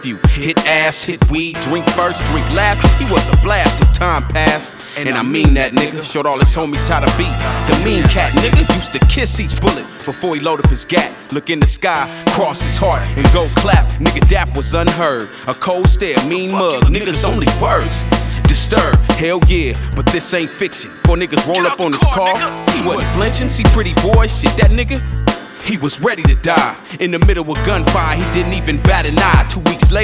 You hit ass, hit weed, drink first, drink last. He was a blast till time passed. And I mean that nigga. Showed all his homies how to beat. The mean cat niggas used to kiss each bullet before he loaded up his gat. Look in the sky, cross his heart, and go clap. Nigga, that was unheard. A cold stare, mean mug, niggas only words. Disturbed, hell yeah, but this ain't fiction. Four niggas roll up on his car. He wasn't flinching, see pretty boy, shit, that nigga. He was ready to die. In the middle of gunfire, he didn't even bat an eye. 2 weeks later,